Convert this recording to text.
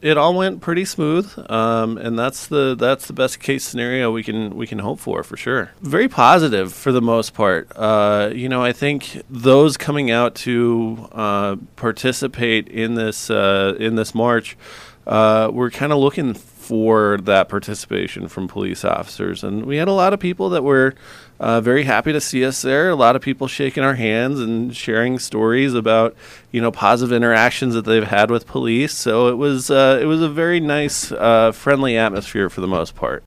it all went pretty smooth, and that's the best case scenario we can hope for sure. Very positive for the most part. I think those coming out to participate in this march, we're kind of looking for that participation from police officers, and we had a lot of people that were very happy to see us there. A lot of people shaking our hands and sharing stories about positive interactions that they've had with police. So it was a very nice, friendly atmosphere for the most part.